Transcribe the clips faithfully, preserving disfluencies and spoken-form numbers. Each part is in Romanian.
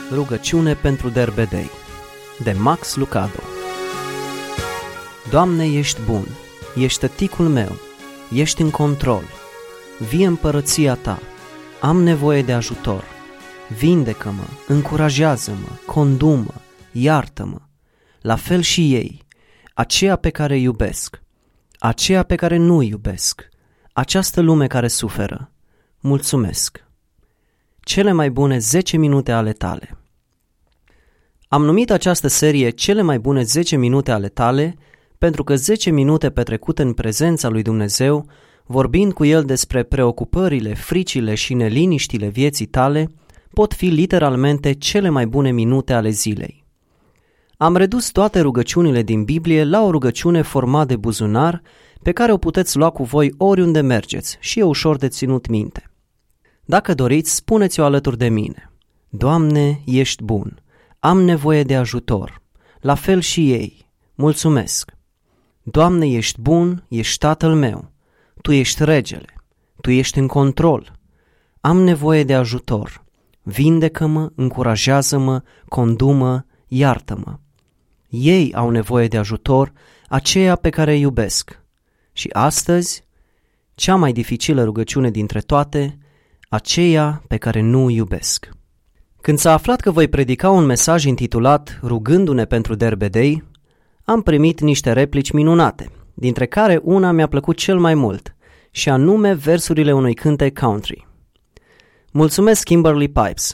Rugăciune pentru derbedei de Max Lucado. Doamne, ești bun, ești tăticul meu, ești în control. Vie împărăția Ta, am nevoie de ajutor. Vindecă-mă, încurajează-mă, condu-mă, iartă-mă. La fel și ei, aceea pe care îi iubesc, aceea pe care nu îi iubesc, această lume care suferă. Mulțumesc. Cele mai bune zece minute ale Tale. Am numit această serie Cele mai bune zece minute ale Tale pentru că zece minute petrecute în prezența lui Dumnezeu, vorbind cu El despre preocupările, fricile și neliniștile vieții tale, pot fi literalmente cele mai bune minute ale zilei. Am redus toate rugăciunile din Biblie la o rugăciune format de buzunar pe care o puteți lua cu voi oriunde mergeți și e ușor de ținut minte. Dacă doriți, spuneți-o alături de mine. Doamne, ești bun, am nevoie de ajutor, la fel și ei, mulțumesc. Doamne, ești bun, ești Tatăl meu, Tu ești regele, Tu ești în control, am nevoie de ajutor, vindecă-mă, încurajează-mă, condu-mă, iartă-mă. Ei au nevoie de ajutor, aceea pe care îi iubesc. Și astăzi, cea mai dificilă rugăciune dintre toate, aceea pe care nu îi iubesc. Când s-a aflat că voi predica un mesaj intitulat Rugându-ne pentru derbedei, am primit niște replici minunate, dintre care una mi-a plăcut cel mai mult, și anume versurile unui cântec country. Mulțumesc, Kimberly Pipes!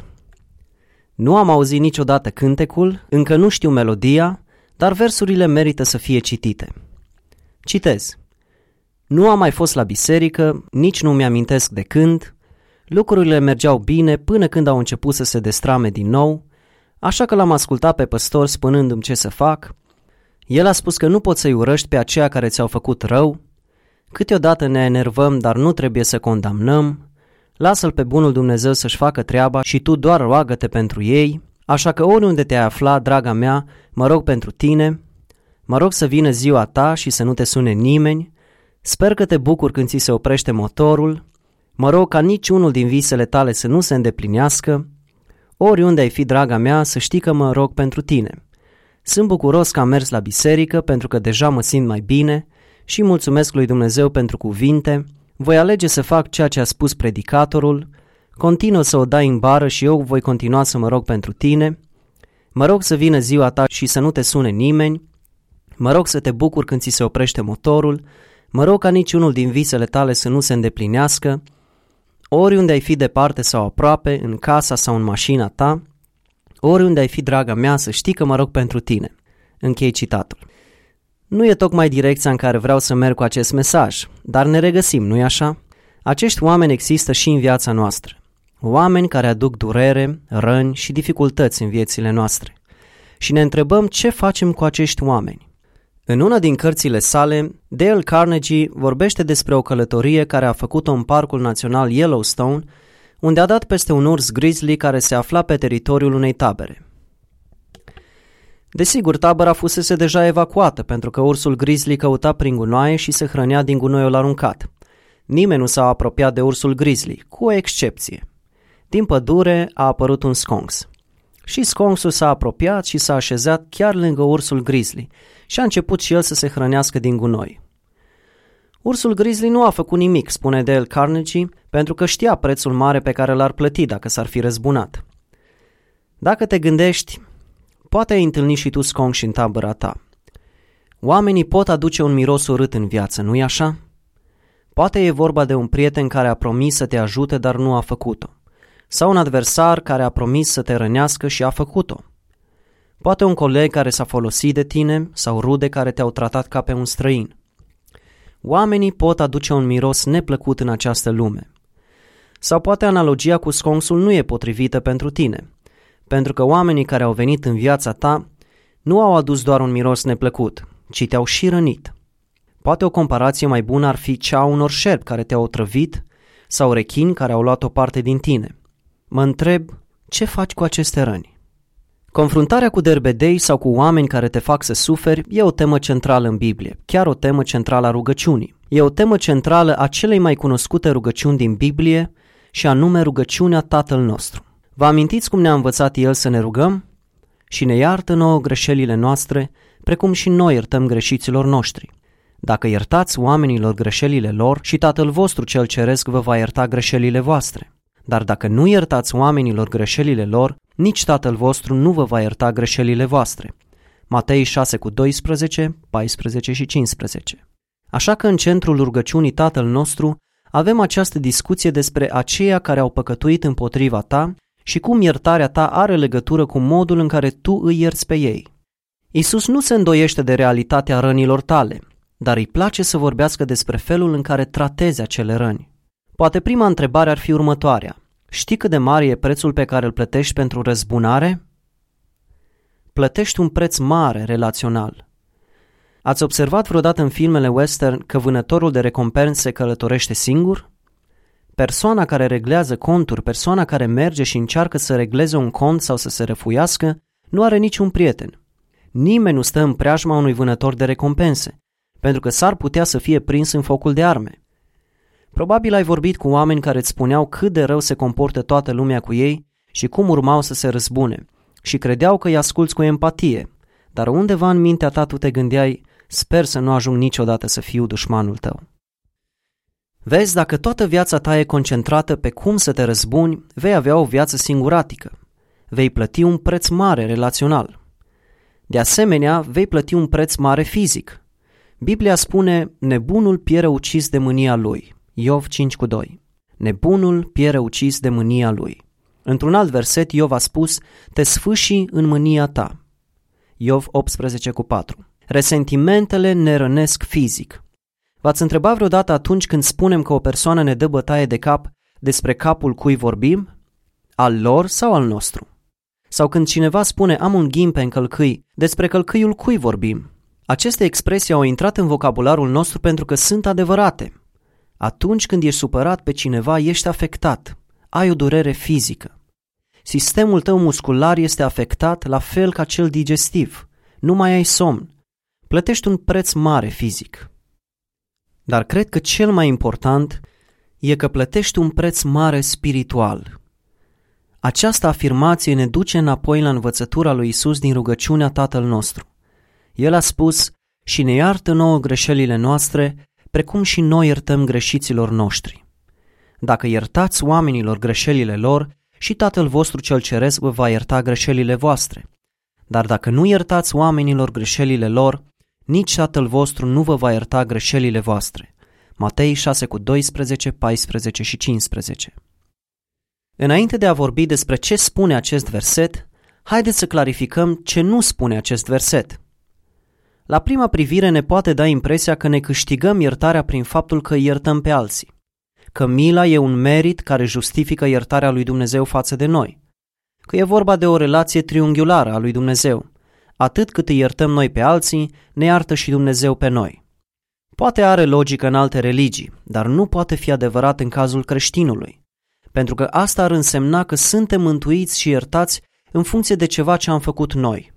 Nu am auzit niciodată cântecul, încă nu știu melodia, dar versurile merită să fie citite. Citez. Nu am mai fost la biserică, nici nu mi-amintesc de când, lucrurile mergeau bine până când au început să se destrame din nou, așa că l-am ascultat pe păstor spunându-mi ce să fac. El a spus că nu poți să-i urăști pe aceia care ți-au făcut rău, câteodată ne enervăm, dar nu trebuie să condamnăm, lasă-L pe bunul Dumnezeu să-și facă treaba și tu doar roagă-te pentru ei, așa că oriunde te-ai afla, draga mea, mă rog pentru tine, mă rog să vină ziua ta și să nu te sune nimeni, sper că te bucuri când ți se oprește motorul, mă rog ca niciunul din visele tale să nu se îndeplinească, oriunde ai fi, draga mea, să știi că mă rog pentru tine. Sunt bucuros că am mers la biserică pentru că deja mă simt mai bine și mulțumesc lui Dumnezeu pentru cuvinte, voi alege să fac ceea ce a spus predicatorul, continuă să o dai în bară și eu voi continua să mă rog pentru tine, mă rog să vină ziua ta și să nu te sune nimeni, mă rog să te bucuri când ți se oprește motorul, mă rog ca niciunul din visele tale să nu se îndeplinească, oriunde ai fi departe sau aproape, în casa sau în mașina ta, oriunde ai fi, draga mea, să știi că mă rog pentru tine. Închei citatul. Nu e tocmai direcția în care vreau să merg cu acest mesaj, dar ne regăsim, nu-i așa? Acești oameni există și în viața noastră. Oameni care aduc durere, răni și dificultăți în viețile noastre. Și ne întrebăm ce facem cu acești oameni. În una din cărțile sale, Dale Carnegie vorbește despre o călătorie care a făcut-o în Parcul Național Yellowstone, unde a dat peste un urs grizzly care se afla pe teritoriul unei tabere. Desigur, tabăra fusese deja evacuată pentru că ursul grizzly căuta prin gunoaie și se hrănea din gunoiul aruncat. Nimeni nu s-a apropiat de ursul grizzly, cu o excepție. Din pădure a apărut un sconx. Și sconxul s-a apropiat și s-a așezat chiar lângă ursul grizzly și a început și el să se hrănească din gunoi. Ursul grizzly nu a făcut nimic, spune Dale Carnegie, pentru că știa prețul mare pe care l-ar plăti dacă s-ar fi răzbunat. Dacă te gândești, poate ai întâlnit și tu sconx în tabăra ta. Oamenii pot aduce un miros urât în viață, nu-i așa? Poate e vorba de un prieten care a promis să te ajute, dar nu a făcut-o. Sau un adversar care a promis să te rănească și a făcut-o. Poate un coleg care s-a folosit de tine sau rude care te-au tratat ca pe un străin. Oamenii pot aduce un miros neplăcut în această lume. Sau poate analogia cu sconxul nu e potrivită pentru tine, pentru că oamenii care au venit în viața ta nu au adus doar un miros neplăcut, ci te-au și rănit. Poate o comparație mai bună ar fi cea a unor șerpi care te-au otrăvit sau rechini care au luat o parte din tine. Mă întreb, ce faci cu aceste răni? Confruntarea cu derbedei sau cu oameni care te fac să suferi e o temă centrală în Biblie, chiar o temă centrală a rugăciunii. E o temă centrală a celei mai cunoscute rugăciuni din Biblie și anume rugăciunea Tatăl nostru. Vă amintiți cum ne-a învățat El să ne rugăm? Și ne iartă nouă greșelile noastre, precum și noi iertăm greșiților noștri. Dacă iertați oamenilor greșelile lor, și Tatăl vostru cel ceresc vă va ierta greșelile voastre. Dar dacă nu iertați oamenilor greșelile lor, nici Tatăl vostru nu vă va ierta greșelile voastre. Matei șase cu doisprezece, paisprezece și cincisprezece. Așa că în centrul rugăciunii Tatăl nostru avem această discuție despre aceia care au păcătuit împotriva ta și cum iertarea ta are legătură cu modul în care tu îi ierți pe ei. Iisus nu se îndoiește de realitatea rănilor tale, dar îi place să vorbească despre felul în care tratezi acele răni. Poate prima întrebare ar fi următoarea. Știi cât de mare e prețul pe care îl plătești pentru răzbunare? Plătești un preț mare relațional. Ați observat vreodată în filmele western că vânătorul de recompense călătorește singur? Persoana care reglează conturi, persoana care merge și încearcă să regleze un cont sau să se răfuiască, nu are niciun prieten. Nimeni nu stă în preajma unui vânător de recompense, pentru că s-ar putea să fie prins în focul de arme. Probabil ai vorbit cu oameni care îți spuneau cât de rău se comportă toată lumea cu ei și cum urmau să se răzbune și credeau că îi asculți cu empatie, dar undeva în mintea ta tu te gândeai, sper să nu ajung niciodată să fiu dușmanul tău. Vezi, dacă toată viața ta e concentrată pe cum să te răzbuni, vei avea o viață singuratică. Vei plăti un preț mare relațional. De asemenea, vei plăti un preț mare fizic. Biblia spune, nebunul piere ucis de mânia lui. Iov cinci cu doi. Nebunul piere ucis de mânia lui. Într-un alt verset, Iov a spus, te sfâșii în mânia ta. Iov optsprezece cu patru. Resentimentele ne rănesc fizic. V-ați întrebat vreodată atunci când spunem că o persoană ne dă bătaie de cap, despre capul cui vorbim? Al lor sau al nostru? Sau când cineva spune am un ghim pe încălcâi, despre călcâiul cui vorbim? Aceste expresii au intrat în vocabularul nostru pentru că sunt adevărate. Atunci când ești supărat pe cineva, ești afectat. Ai o durere fizică. Sistemul tău muscular este afectat la fel ca cel digestiv. Nu mai ai somn. Plătești un preț mare fizic. Dar cred că cel mai important e că plătești un preț mare spiritual. Această afirmație ne duce înapoi la învățătura lui Iisus din rugăciunea Tatăl nostru. El a spus, și ne iartă nouă greșelile noastre, precum și noi iertăm greșiților noștri. Dacă iertați oamenilor greșelile lor, și Tatăl vostru cel ceresc vă va ierta greșelile voastre. Dar dacă nu iertați oamenilor greșelile lor, nici Tatăl vostru nu vă va ierta greșelile voastre. Matei șase cu doisprezece, paisprezece și cincisprezece. Înainte de a vorbi despre ce spune acest verset, haideți să clarificăm ce nu spune acest verset. La prima privire ne poate da impresia că ne câștigăm iertarea prin faptul că iertăm pe alții, că mila e un merit care justifică iertarea lui Dumnezeu față de noi, că e vorba de o relație triunghiulară a lui Dumnezeu. Atât cât îi iertăm noi pe alții, ne iartă și Dumnezeu pe noi. Poate are logică în alte religii, dar nu poate fi adevărat în cazul creștinului, pentru că asta ar însemna că suntem mântuiți și iertați în funcție de ceva ce am făcut noi.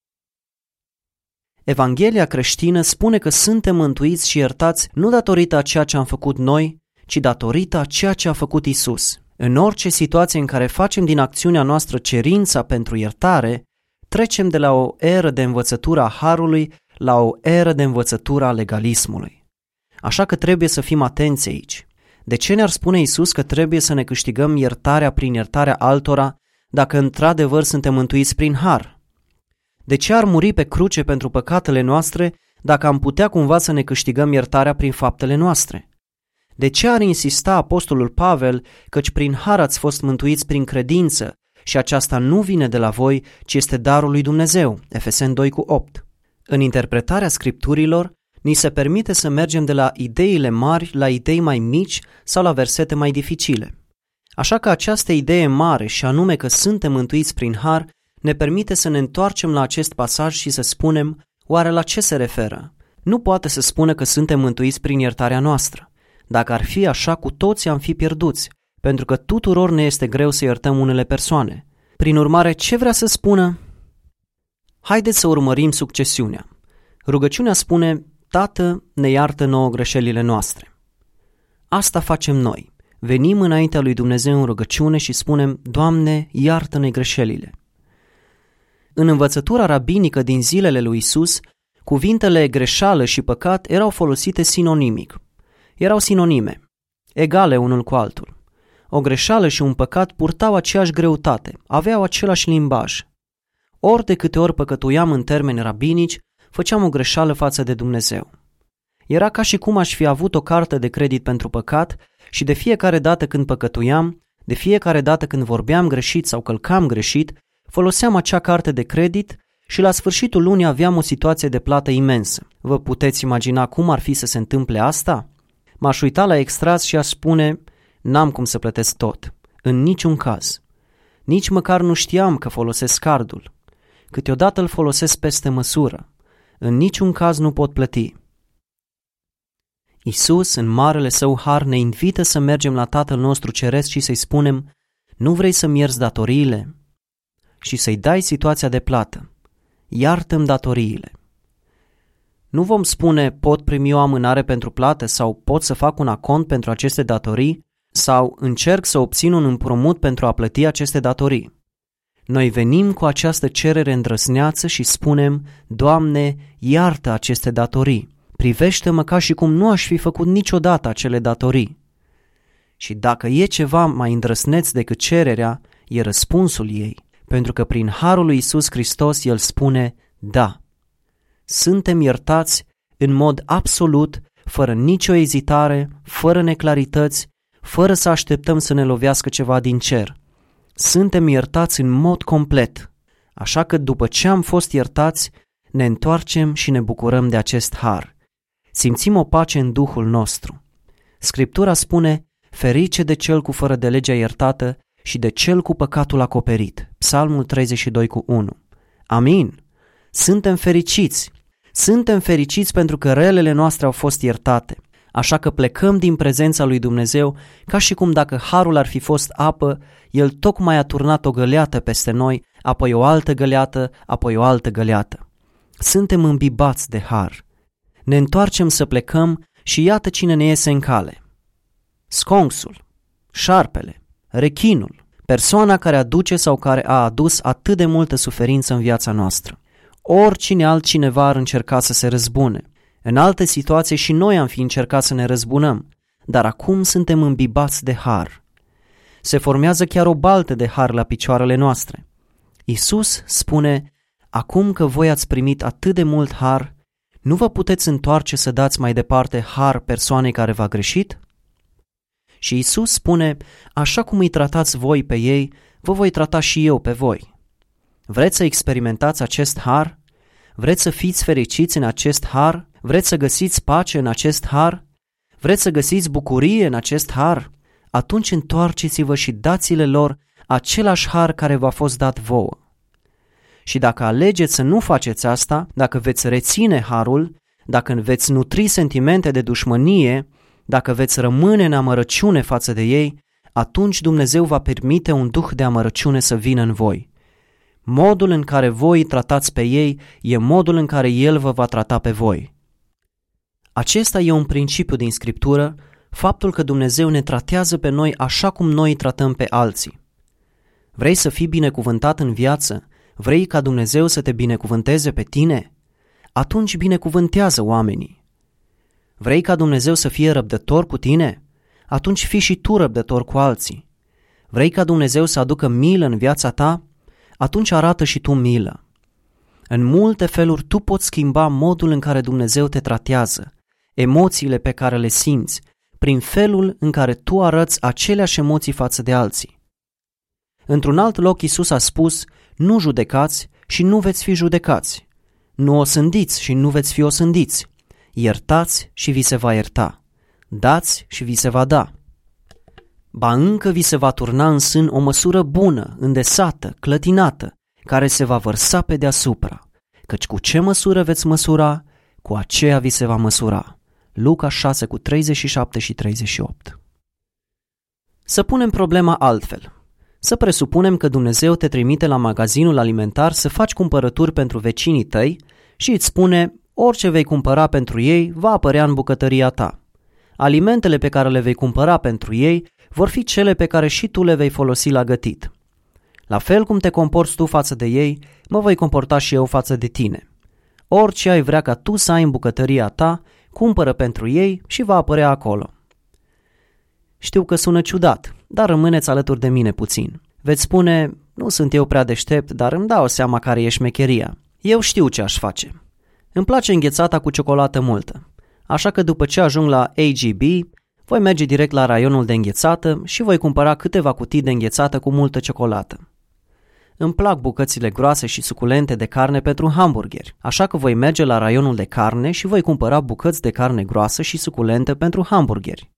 Evanghelia creștină spune că suntem mântuiți și iertați nu datorită a ceea ce am făcut noi, ci datorită a ceea ce a făcut Isus. În orice situație în care facem din acțiunea noastră cerința pentru iertare, trecem de la o eră de învățătură a harului la o eră de învățătură a legalismului. Așa că trebuie să fim atenți aici. De ce ne-ar spune Isus că trebuie să ne câștigăm iertarea prin iertarea altora dacă într-adevăr suntem mântuiți prin har? De ce ar muri pe cruce pentru păcatele noastre dacă am putea cumva să ne câștigăm iertarea prin faptele noastre? De ce ar insista apostolul Pavel căci prin har ați fost mântuiți prin credință și aceasta nu vine de la voi, ci este darul lui Dumnezeu? Efeseni doi cu opt. În interpretarea scripturilor, ni se permite să mergem de la ideile mari la idei mai mici sau la versete mai dificile. Așa că această idee mare, și anume că suntem mântuiți prin har, ne permite să ne întoarcem la acest pasaj și să spunem, oare la ce se referă? Nu poate să spună că suntem mântuiți prin iertarea noastră. Dacă ar fi așa, cu toții am fi pierduți, pentru că tuturor ne este greu să iertăm unele persoane. Prin urmare, ce vrea să spună? Haideți să urmărim succesiunea. Rugăciunea spune, Tată, ne iartă nouă greșelile noastre. Asta facem noi. venim înaintea lui Dumnezeu în rugăciune și spunem: Doamne, iartă-ne greșelile. În învățătura rabinică din zilele lui Isus, cuvintele greșeală și păcat erau folosite sinonimic. Erau sinonime, egale unul cu altul. O greșeală și un păcat purtau aceeași greutate, aveau același limbaj. Ori de câte ori păcătuiam în termeni rabinici, făceam o greșeală față de Dumnezeu. Era ca și cum aș fi avut o carte de credit pentru păcat și de fiecare dată când păcătuiam, de fiecare dată când vorbeam greșit sau călcam greșit, foloseam acea carte de credit și la sfârșitul lunii aveam o situație de plată imensă. Vă puteți imagina cum ar fi să se întâmple asta? M-aș uita la extras și aș spune: n-am cum să plătesc tot, în niciun caz. Nici măcar nu știam că folosesc cardul. Câteodată îl folosesc peste măsură. În niciun caz nu pot plăti. Isus, în marele său har, ne invită să mergem la Tatăl nostru Ceresc și să-i spunem: nu vrei să-mi ierți datoriile? Și să-i dai situația de plată. Iartă-mi datoriile. Nu vom spune: pot primi o amânare pentru plată sau pot să fac un acont pentru aceste datorii sau încerc să obțin un împrumut pentru a plăti aceste datorii. Noi venim cu această cerere îndrăzneață și spunem: Doamne, iartă aceste datorii. Privește-mă ca și cum nu aș fi făcut niciodată acele datorii. Și dacă e ceva mai îndrăsneț decât cererea, e răspunsul ei, pentru că prin harul lui Iisus Hristos El spune: da. Suntem iertați în mod absolut, fără nicio ezitare, fără neclarități, fără să așteptăm să ne lovească ceva din cer. Suntem iertați în mod complet, așa că după ce am fost iertați, ne întoarcem și ne bucurăm de acest har. Simțim o pace în Duhul nostru. Scriptura spune: ferice de cel cu fără de legea iertată și de cel cu păcatul acoperit. Psalmul treizeci și doi cu unu. Amin. Suntem fericiți. Suntem fericiți pentru că relele noastre au fost iertate. Așa că plecăm din prezența lui Dumnezeu ca și cum dacă harul ar fi fost apă, El tocmai a turnat o găleată peste noi, apoi o altă găleată, apoi o altă găleată. Suntem îmbibați de har. Ne întoarcem să plecăm și iată cine ne iese în cale. Sconxul, șarpele, rechinul, persoana care aduce sau care a adus atât de multă suferință în viața noastră. Oricine altcineva ar încerca să se răzbune. În alte situații și noi am fi încercat să ne răzbunăm, dar acum suntem îmbibați de har. Se formează chiar o baltă de har la picioarele noastre. Iisus spune: acum că voi ați primit atât de mult har, nu vă puteți întoarce să dați mai departe har persoanei care v-a greșit? Și Iisus spune: așa cum îi tratați voi pe ei, vă voi trata și eu pe voi. Vreți să experimentați acest har? Vreți să fiți fericiți în acest har? Vreți să găsiți pace în acest har? Vreți să găsiți bucurie în acest har? Atunci întoarceți-vă și dați-le lor același har care v-a fost dat vouă. Și dacă alegeți să nu faceți asta, dacă veți reține harul, dacă veți nutri sentimente de dușmănie, dacă veți rămâne în amărăciune față de ei, atunci Dumnezeu va permite un duh de amărăciune să vină în voi. Modul în care voi îi tratați pe ei e modul în care El vă va trata pe voi. Acesta e un principiu din Scriptură, faptul că Dumnezeu ne tratează pe noi așa cum noi îi tratăm pe alții. Vrei să fii binecuvântat în viață? Vrei ca Dumnezeu să te binecuvânteze pe tine? Atunci binecuvântează oamenii. Vrei ca Dumnezeu să fie răbdător cu tine? Atunci fii și tu răbdător cu alții. Vrei ca Dumnezeu să aducă milă în viața ta? Atunci arată și tu milă. În multe feluri tu poți schimba modul în care Dumnezeu te tratează, emoțiile pe care le simți, prin felul în care tu arăți aceleași emoții față de alții. Într-un alt loc Iisus a spus: nu judecați și nu veți fi judecați. Nu osândiți și nu veți fi osândiți. Iertați și vi se va ierta. Dați și vi se va da. Ba încă vi se va turna în sân o măsură bună, îndesată, clătinată, care se va vărsa pe deasupra. Căci cu ce măsură veți măsura, cu aceea vi se va măsura. Luca șase cu treizeci și șapte și treizeci și opt. Să punem problema altfel. Să presupunem că Dumnezeu te trimite la magazinul alimentar să faci cumpărături pentru vecinii tăi și îți spune: orice vei cumpăra pentru ei va apărea în bucătăria ta. Alimentele pe care le vei cumpăra pentru ei vor fi cele pe care și tu le vei folosi la gătit. La fel cum te comporți tu față de ei, mă voi comporta și eu față de tine. Orice ai vrea ca tu să ai în bucătăria ta, cumpără pentru ei și va apărea acolo. Știu că sună ciudat, dar rămâneți alături de mine puțin. Veți spune, nu sunt eu prea deștept, dar îmi dau seama care e șmecheria. Eu știu ce aș face. Îmi place înghețata cu ciocolată multă, așa că după ce ajung la A G B, voi merge direct la raionul de înghețată și voi cumpăra câteva cutii de înghețată cu multă ciocolată. Îmi plac bucățile groase și suculente de carne pentru hamburgeri, așa că voi merge la raionul de carne și voi cumpăra bucăți de carne groasă și suculente pentru hamburgeri.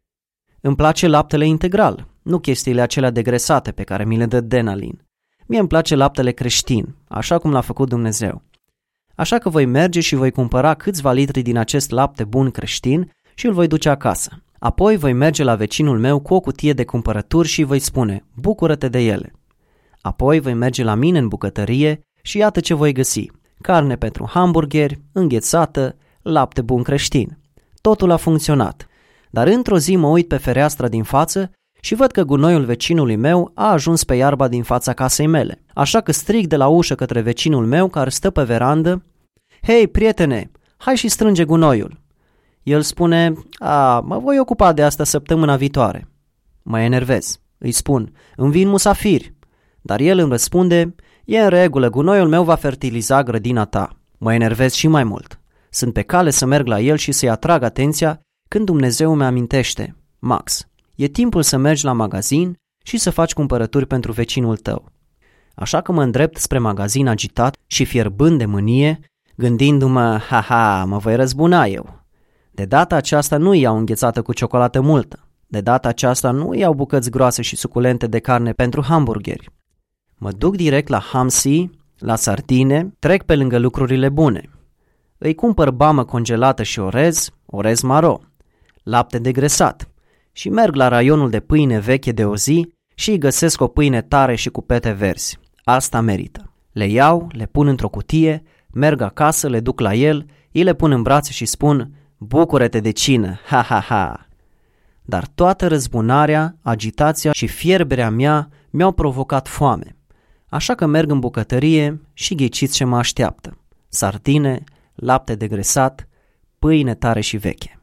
Îmi place laptele integral, nu chestiile acelea degresate pe care mi le dă Denalin. Mie îmi place laptele creștin, așa cum l-a făcut Dumnezeu. Așa că voi merge și voi cumpăra câțiva litri din acest lapte bun creștin și îl voi duce acasă. Apoi voi merge la vecinul meu cu o cutie de cumpărături și îi voi spune, bucură-te de ele. Apoi voi merge la mine în bucătărie și iată ce voi găsi. Carne pentru hamburgeri, înghețată, lapte bun creștin. Totul a funcționat. Dar într-o zi mă uit pe fereastra din față și văd că gunoiul vecinului meu a ajuns pe iarba din fața casei mele. Așa că strig de la ușă către vecinul meu care stă pe verandă, hei, prietene, hai și strânge gunoiul. El spune, a, mă voi ocupa de asta săptămâna viitoare. Mă enervez. Îi spun, îmi vin musafiri. Dar el îmi răspunde, e în regulă, gunoiul meu va fertiliza grădina ta. Mă enervez și mai mult. Sunt pe cale să merg la el și să-i atrag atenția când Dumnezeu mi amintește, Max, e timpul să mergi la magazin și să faci cumpărături pentru vecinul tău. Așa că mă îndrept spre magazin agitat și fierbând de mânie, gândindu-mă, ha-ha, mă voi răzbuna eu. De data aceasta nu iau înghețată cu ciocolată multă. De data aceasta nu iau bucăți groase și suculente de carne pentru hamburgeri. Mă duc direct la Hamsi, la sardine, trec pe lângă lucrurile bune. Îi cumpăr bamă congelată și orez, orez maro, lapte degresat și merg la raionul de pâine veche de o zi și îi găsesc o pâine tare și cu pete verzi. Asta merită. Le iau, le pun într-o cutie, merg acasă, le duc la el, îi le pun în brațe și spun, bucură-te de cină, ha ha ha. Dar toată răzbunarea, agitația și fierberea mea mi-au provocat foame. Așa că merg în bucătărie și ghiciți ce mă așteaptă. Sardine, lapte degresat, pâine tare și veche.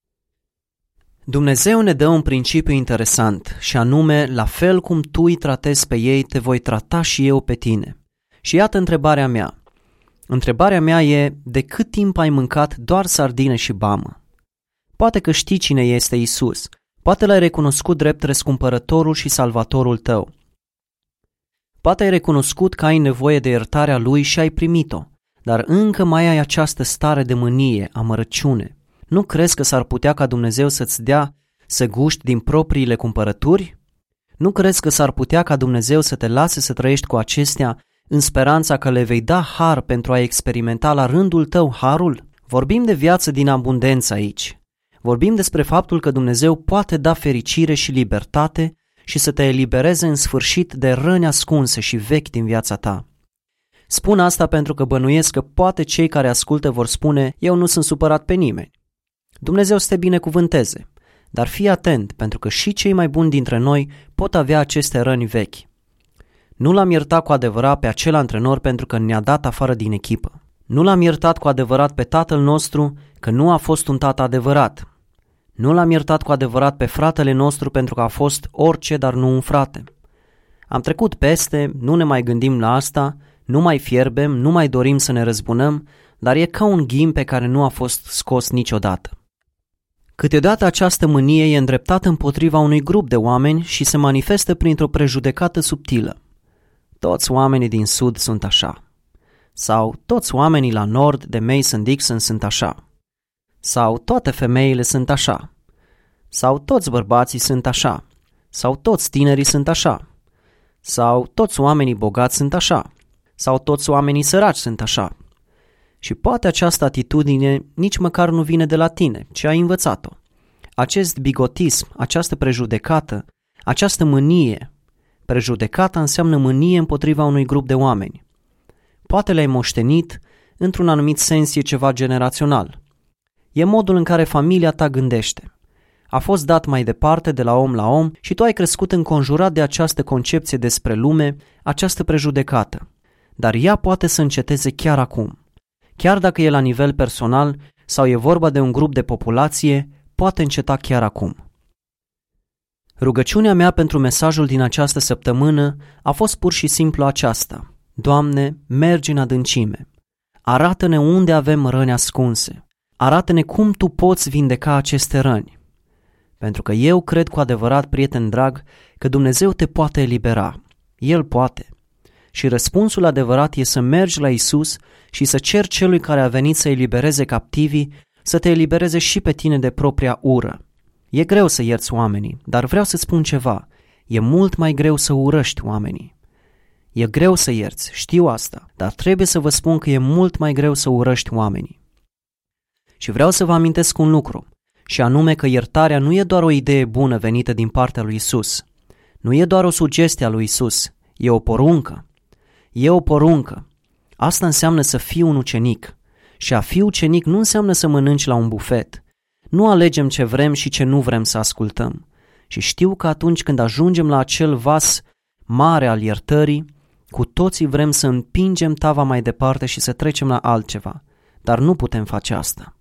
Dumnezeu ne dă un principiu interesant și anume, la fel cum tu îi tratezi pe ei, te voi trata și eu pe tine. Și iată întrebarea mea. Întrebarea mea e, de cât timp ai mâncat doar sardine și bamă? Poate că știi cine este Isus, poate l-ai recunoscut drept răscumpărătorul și salvatorul tău. Poate ai recunoscut că ai nevoie de iertarea Lui și ai primit-o, dar încă mai ai această stare de mânie, amărăciune. Nu crezi că s-ar putea ca Dumnezeu să-ți dea să guști din propriile cumpărături? Nu crezi că s-ar putea ca Dumnezeu să te lase să trăiești cu acestea în speranța că le vei da har pentru a experimenta la rândul tău harul? Vorbim de viață din abundență aici. Vorbim despre faptul că Dumnezeu poate da fericire și libertate și să te elibereze în sfârșit de răni ascunse și vechi din viața ta. Spun asta pentru că bănuiesc că poate cei care ascultă vor spune, eu nu sunt supărat pe nimeni. Dumnezeu să te binecuvânteze, dar fii atent pentru că și cei mai buni dintre noi pot avea aceste răni vechi. Nu l-am iertat cu adevărat pe acel antrenor pentru că ne-a dat afară din echipă. Nu l-am iertat cu adevărat pe tatăl nostru că nu a fost un tată adevărat. Nu l-am iertat cu adevărat pe fratele nostru pentru că a fost orice, dar nu un frate. Am trecut peste, nu ne mai gândim la asta, nu mai fierbem, nu mai dorim să ne răzbunăm, dar e ca un ghim pe care nu a fost scos niciodată. Câteodată această mânie e îndreptată împotriva unui grup de oameni și se manifestă printr-o prejudecată subtilă. Toți oamenii din sud sunt așa. Sau toți oamenii la nord de Mason-Dixon sunt așa. Sau toate femeile sunt așa. Sau toți bărbații sunt așa. Sau toți tinerii sunt așa. Sau toți oamenii bogați sunt așa. Sau toți oamenii săraci sunt așa. Și poate această atitudine nici măcar nu vine de la tine, ci ai învățat-o. Acest bigotism, această prejudecată, această mânie. Prejudecata înseamnă mânie împotriva unui grup de oameni. Poate le-ai moștenit, într-un anumit sens e ceva generațional. E modul în care familia ta gândește. a fost dat mai departe de la om la om și tu ai crescut înconjurat de această concepție despre lume, această prejudecată. Dar ea poate să înceteze chiar acum. Chiar dacă e la nivel personal sau e vorba de un grup de populație, poate înceta chiar acum. Rugăciunea mea pentru mesajul din această săptămână a fost pur și simplu aceasta: Doamne, mergi în adâncime. Arată-ne unde avem răni ascunse. Arată-ne cum Tu poți vindeca aceste răni. Pentru că eu cred cu adevărat, prieten drag, că Dumnezeu te poate elibera. El poate. Și răspunsul adevărat e să mergi la Isus și să ceri celui care a venit să elibereze captivii, să te elibereze și pe tine de propria ură. E greu să ierți oamenii, dar vreau să spun ceva. E mult mai greu să urăști oamenii. E greu să ierți, știu asta, dar trebuie să vă spun că e mult mai greu să urăști oamenii. Și vreau să vă amintesc un lucru, și anume că iertarea nu e doar o idee bună venită din partea lui Isus. Nu e doar o sugestie a lui Isus, e o poruncă. E o poruncă. Asta înseamnă să fii un ucenic. Și a fi ucenic nu înseamnă să mănânci la un bufet. Nu alegem ce vrem și ce nu vrem să ascultăm. Și știu că atunci când ajungem la acel vas mare al iertării, cu toții vrem să împingem tava mai departe și să trecem la altceva. Dar nu putem face asta.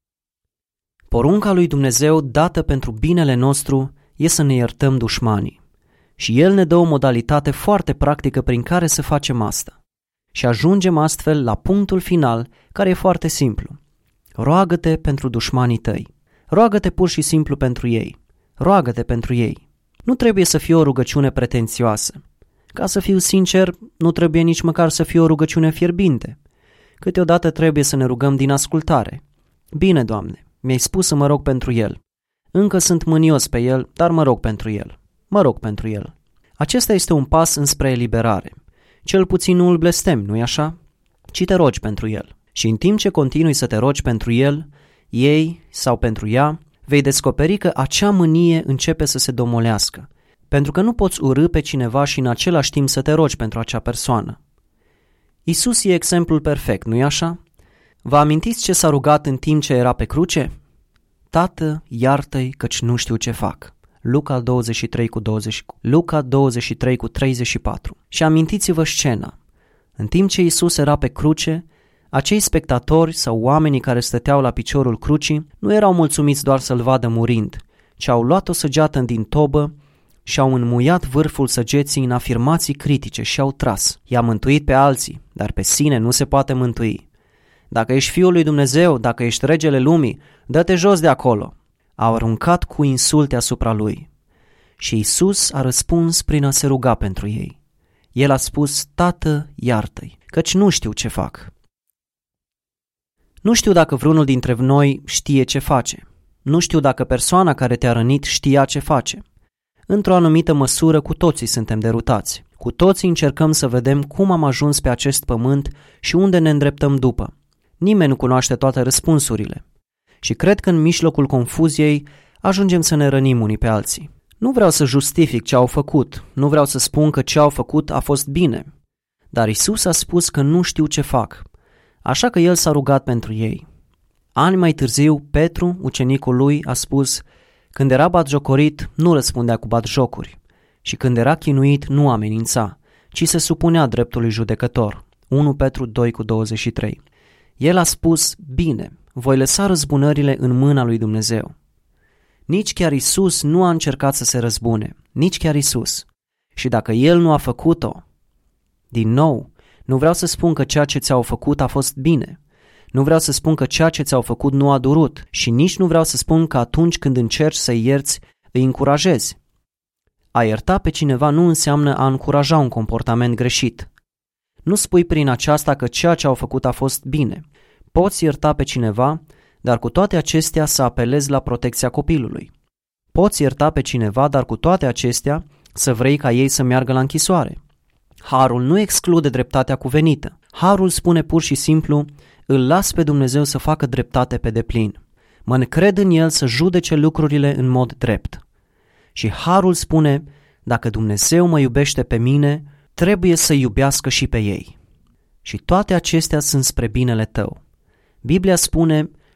Porunca lui Dumnezeu dată pentru binele nostru e să ne iertăm dușmanii. Și El ne dă o modalitate foarte practică prin care să facem asta. Și ajungem astfel la punctul final, care e foarte simplu. Roagă-te pentru dușmanii tăi. Roagă-te pur și simplu pentru ei. Roagă-te pentru ei. Nu trebuie să fie o rugăciune pretențioasă. Ca să fiu sincer, nu trebuie nici măcar să fie o rugăciune fierbinte. Câteodată trebuie să ne rugăm din ascultare. Bine, Doamne, mi-ai spus să mă rog pentru el. Încă sunt mânios pe el, dar mă rog pentru el. Mă rog pentru el. Acesta este un pas înspre eliberare. Cel puțin nu îl blestem, nu-i așa? Ci te rogi pentru el. Și în timp ce continui să te rogi pentru el, ei sau pentru ea, vei descoperi că acea mânie începe să se domolească. Pentru că nu poți urî pe cineva și în același timp să te rogi pentru acea persoană. Isus e exemplul perfect, nu-i așa? Vă amintiți ce s-a rugat în timp ce era pe cruce? Tată, iartă-i căci nu știu ce fac. Luca douăzeci și trei cu douăzeci, Luca douăzeci și trei cu treizeci și patru. Și amintiți-vă scena. În timp ce Isus era pe cruce, acei spectatori sau oamenii care stăteau la piciorul crucii nu erau mulțumiți doar să-l vadă murind, ci au luat o săgeată din tobă și au înmuiat vârful săgeții în afirmații critice și au tras. I-a mântuit pe alții, dar pe sine nu se poate mântui. Dacă ești Fiul lui Dumnezeu, dacă ești regele lumii, dă-te jos de acolo. Au aruncat cu insulte asupra lui. Și Isus a răspuns prin a se ruga pentru ei. El a spus, Tată, iartă-i, căci nu știu ce fac. Nu știu dacă vreunul dintre noi știe ce face. Nu știu dacă persoana care te-a rănit știa ce face. Într-o anumită măsură, cu toții suntem derutați. Cu toții încercăm să vedem cum am ajuns pe acest pământ și unde ne îndreptăm după. Nimeni nu cunoaște toate răspunsurile. Și cred că în mijlocul confuziei ajungem să ne rănim unii pe alții. Nu vreau să justific ce au făcut, nu vreau să spun că ce au făcut a fost bine. Dar Isus a spus că nu știu ce fac, așa că El s-a rugat pentru ei. Ani mai târziu, Petru, ucenicul lui, a spus, când era batjocorit, nu răspundea cu batjocuri și când era chinuit, nu amenința, ci se supunea dreptului judecător. unu Petru doi cu douăzeci și trei. El a spus, bine, voi lăsa răzbunările în mâna lui Dumnezeu. Nici chiar Isus nu a încercat să se răzbune, nici chiar Isus. Și dacă El nu a făcut-o, din nou, nu vreau să spun că ceea ce ți-au făcut a fost bine. Nu vreau să spun că ceea ce ți-au făcut nu a durut și nici nu vreau să spun că atunci când încerci să-i ierți, îi încurajezi. A ierta pe cineva nu înseamnă a încuraja un comportament greșit. Nu spui prin aceasta că ceea ce au făcut a fost bine. Poți ierta pe cineva, dar cu toate acestea să apelezi la protecția copilului. Poți ierta pe cineva, dar cu toate acestea să vrei ca ei să meargă la închisoare. Harul nu exclude dreptatea cuvenită. Harul spune pur și simplu, îl las pe Dumnezeu să facă dreptate pe deplin. Mă încred în El să judece lucrurile în mod drept. Și Harul spune, dacă Dumnezeu mă iubește pe mine, trebuie să iubească și pe ei. Și toate acestea sunt spre binele tău. Biblia spune,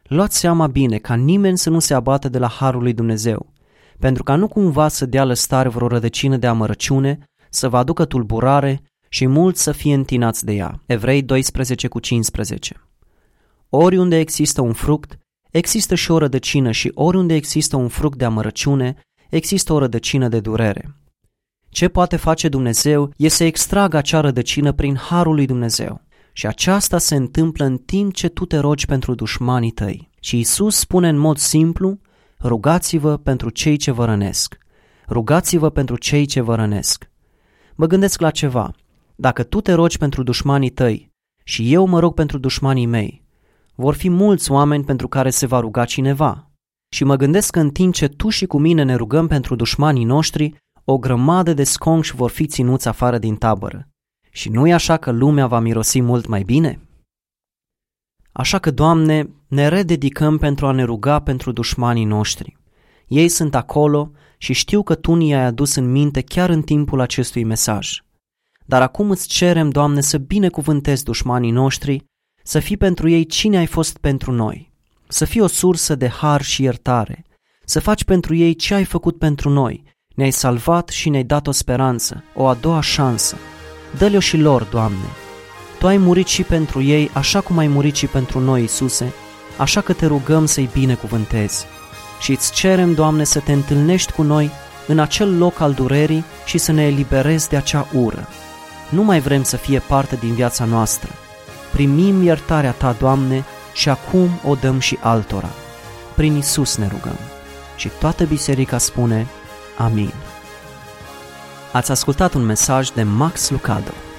luați seama bine ca nimeni să nu se abată de la harul lui Dumnezeu, pentru ca nu cumva să dea lăstare vreo rădăcină de amărăciune, să vă aducă tulburare și mulți să fie întinați de ea. Evrei doisprezece cu cincisprezece. Oriunde există un fruct, există și o rădăcină, și oriunde există un fruct de amărăciune, există o rădăcină de durere. Ce poate face Dumnezeu e să extragă acea rădăcină prin harul lui Dumnezeu. Și aceasta se întâmplă în timp ce tu te rogi pentru dușmanii tăi. Și Iisus spune în mod simplu: rugați-vă pentru cei ce vă rănesc. Rugați-vă pentru cei ce vă rănesc. Mă gândesc la ceva. Dacă tu te rogi pentru dușmanii tăi și eu mă rog pentru dușmanii mei, vor fi mulți oameni pentru care se va ruga cineva. Și mă gândesc că în timp ce tu și cu mine ne rugăm pentru dușmanii noștri, o grămadă de sconși vor fi ținuți afară din tabără. Și nu e așa că lumea va mirosi mult mai bine? Așa că, Doamne, ne rededicăm pentru a ne ruga pentru dușmanii noștri. Ei sunt acolo și știu că Tu ni-ai adus în minte chiar în timpul acestui mesaj. Dar acum îți cerem, Doamne, să binecuvântezi dușmanii noștri, să fii pentru ei cine ai fost pentru noi, să fii o sursă de har și iertare, să faci pentru ei ce ai făcut pentru noi, ne-ai salvat și ne-ai dat o speranță, o a doua șansă. Dă-le-o și lor, Doamne. Tu ai murit și pentru ei, așa cum ai murit și pentru noi, Iisuse, așa că te rugăm să-i binecuvântezi. Și îți cerem, Doamne, să te întâlnești cu noi în acel loc al durerii și să ne eliberezi de acea ură. Nu mai vrem să fie parte din viața noastră. Primim iertarea Ta, Doamne, și acum o dăm și altora. Prin Iisus ne rugăm. Și toată biserica spune: Amin. Ați ascultat un mesaj de Max Lucado.